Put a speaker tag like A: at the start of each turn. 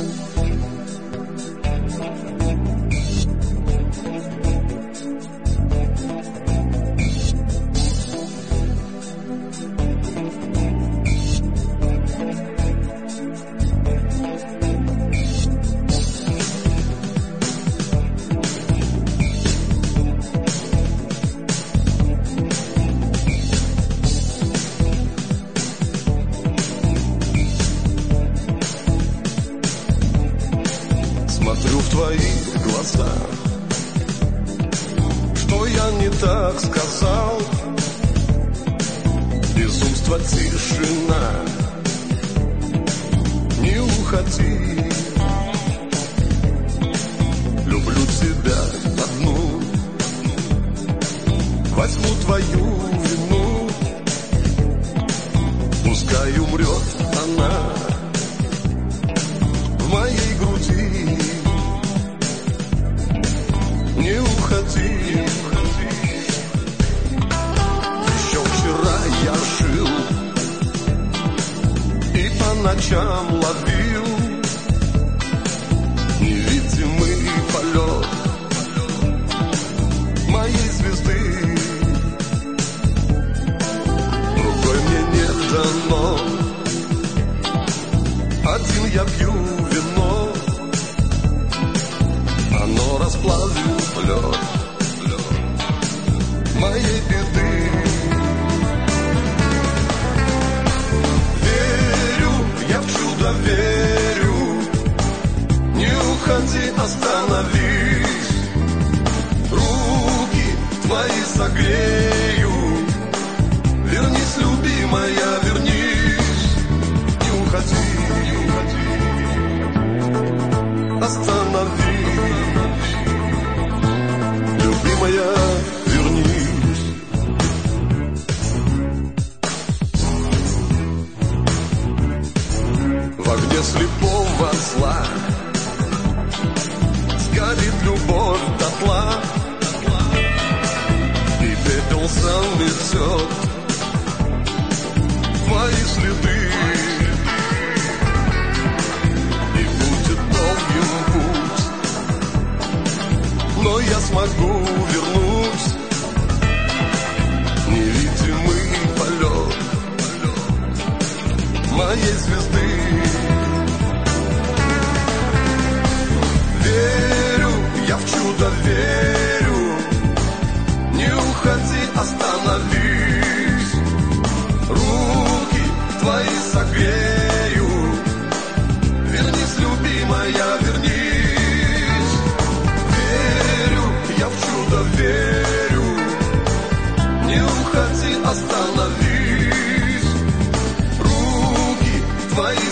A: Смотрю в твои глаза, что я не так сказал. Безумство, тишина, не уходи. Люблю тебя одну, возьму твою вину. Пускай умрет она в моей груди. Не уходи. Еще вчера я жил и по ночам ловил невидимый полет моей звезды. Другой мне не дано, один я пью вино. Оно расплавит лед моей беды. Верю, я в чудо верю. Не уходи, остановись. Руки твои согрею. Вернись, любимая, вернись. Не уходи, остановись. Любимая, вернись. В огне слепого зла сгорит любовь дотла, и пепел заметет твои следы. И будет долгим путь, но я смогу вернуть невидимый полет моей звезды. Верю, я в чудо верю. Не уходи, остановись. Руки твои согрею. Вернись, любимая, вернись. Верю, я в чудо верю. Не уходи, остановись. Руки твои